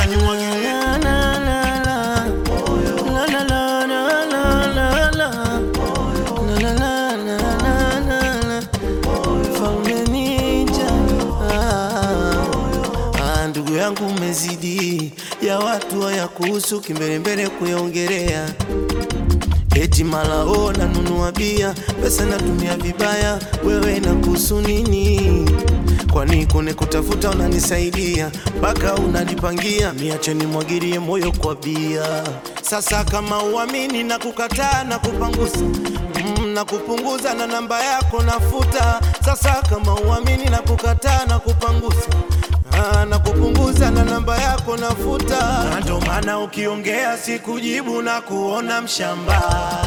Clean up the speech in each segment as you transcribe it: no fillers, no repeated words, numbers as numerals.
Sasa ni mwagile ndugu yangu umezidi ya watu haya kuhusu kimbelembele kuyaongelea. Eti malao na nunua bia, pesa natumia vibaya, wewe inakuhusu nini? Kwani kune kutafuta unanisaidia, mpaka unanipangia niache nimwagilie moyo kwa bia. Sasa kama uamini na kukataa na kupangusa na kupunguza na namba yako nafuta. Sasa kama uamini na kukataa na kupangusa na kupunguza na namba yako nafuta. Ndio maana ukiongea sikujibu na kuona mshamba.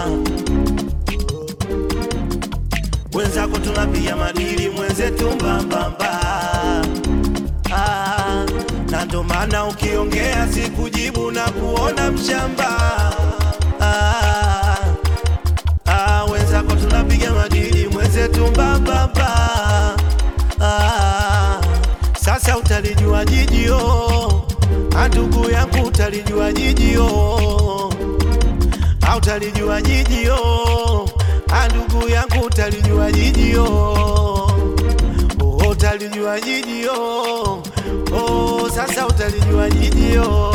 Wenzako tunapiga madili, mwenzetu mbambamba. Na ndio maana ukiongea sikujibu na kuona mshamba. Wenzako tunapiga madili, mwenzetu mbambamba. Sasa utalijua jijio, ndugu yangu utalijua jijio. Utalijua jijio, ndugu yangu utalijua jijio. Utalijua jijio, sasa utalijua jijio.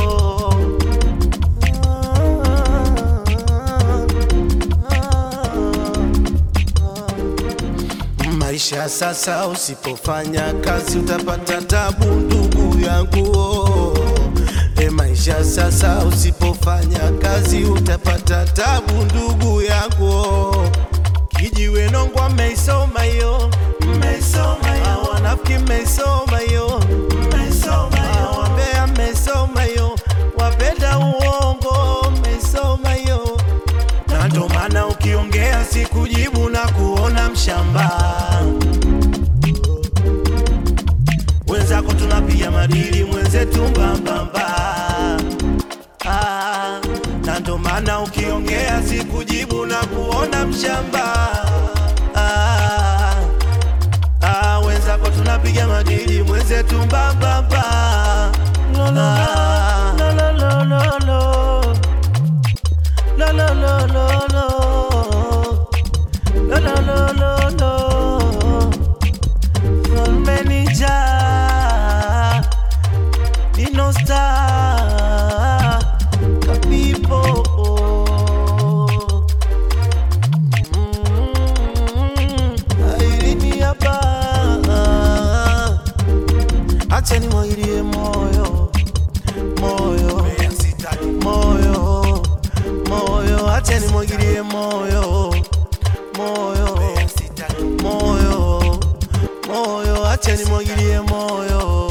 Maisha sasa, usipofanya kazi utapata tabu ndugu yangu. Maisha sasa, usipofanya kazi utapata tabu ndugu yangu. Kijiwe nongwa meisoma yo, meisoma yo. Wanafiki meisoma yo, meisoma yo. Wambea meisoma yo, wapenda uongo meisoma yo. Na ndo maana ukiongea sikujibu na kuona mshamba. Wenzako tunapiga madili, mwenzetu mbambamba. Na ndo maana ukiongea sikujibu na kuona mshamba. Wenzako tunapiga madili, mwenzetu mbambamba. Acha nimwagilie moyo, moyo, moyo, moyo. Acha nimwagilie moyo, moyo, moyo, moyo. Acha nimwagilie moyo.